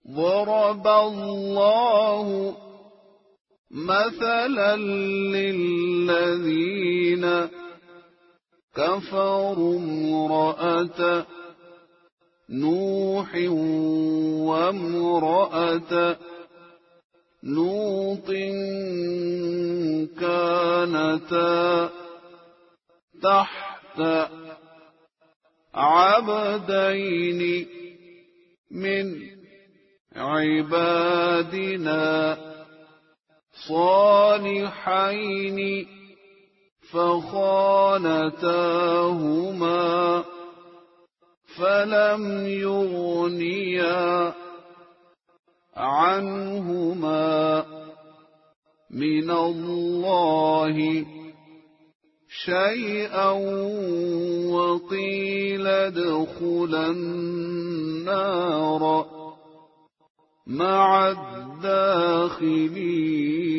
ضرب الله مثلا للذين كفروا امرأة نوح وامرأة لوط كانتا تحت عبدين من عبادنا صالحين فخانتاهما فلم يغنيا عنهما من الله شيئا وقيل ادخلا النار مع الداخلين.